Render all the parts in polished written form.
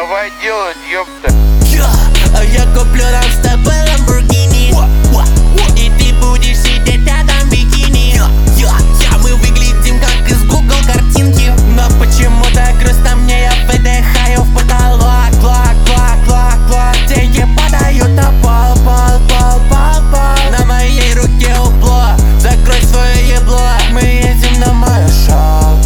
Давай делать, ёпта. Я куплю нам с тобой Lamborghini, и ты будешь сидеть рядом в бикини. Мы выглядим как из Google картинки, но почему-то грустно мне, я выдыхаю в потолок. Деньги падают на пол. На моей руке упло, закрой свое ебло. Мы едем на мое шоу,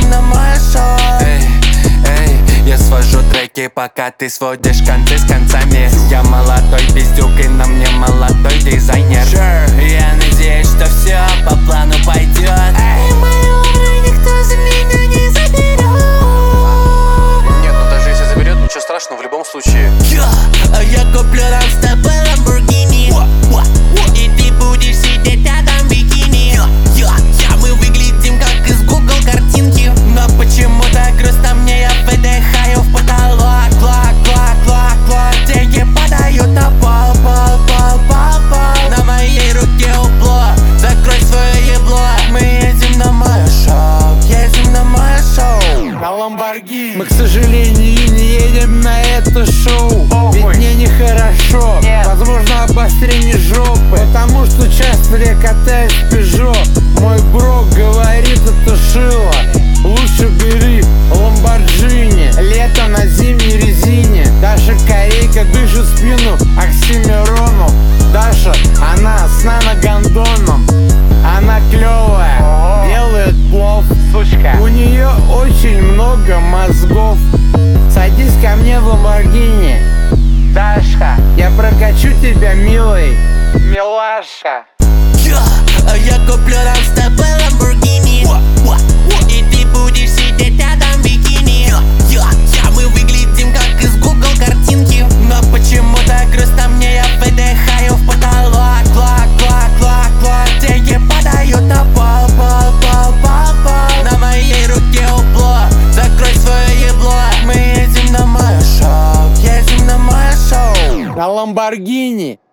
Эй, я свожу треки, пока ты сводишь концы с концами. Я молодой пиздюк, и на мне молодой дизайнер. Я надеюсь, что все по плану пойдет. Мою умру никто за меня не заберет. Нет, ну даже если заберет, ничего страшного в любом случае. Я куплю нам с тобой Lamborghini, и ты будешь сидеть рядом в бикини. Мы выглядим как из Google картинки, но почему-то грустно мне, я выдыхаю в потолок. Деньги падают на пол. На моей руке упло, закрой свое ебло. Мы едем на мое шоу, на Lamborghini. Мы, к сожалению, не едем на это шоу, ведь мне нехорошо. Возможно, обострение жопы, потому что часто я катаюсь в Peugeot. Мой бро говорит, это шило, лучше бери Lamborghini. Лето на зимней резине. Даша корейка дышит в спину Оксимирону. Даша, она с наногандоном. Она клевая, делает плов, сучка. У нее очень много мозгов. Садись ко мне в Lamborghini, Дашка, я прокачу тебя, милый, милаша. Я куплю нам с тобой Lamborghini, и ты будешь сидеть рядом в бикини. Мы выглядим как из Google картинки, но почему-то грустно мне, я выдыхаю в потолок. Деньги падают на пол. На моей руке упло, закрой свое ебло. Мы едем на мое шоу, На Lamborghini.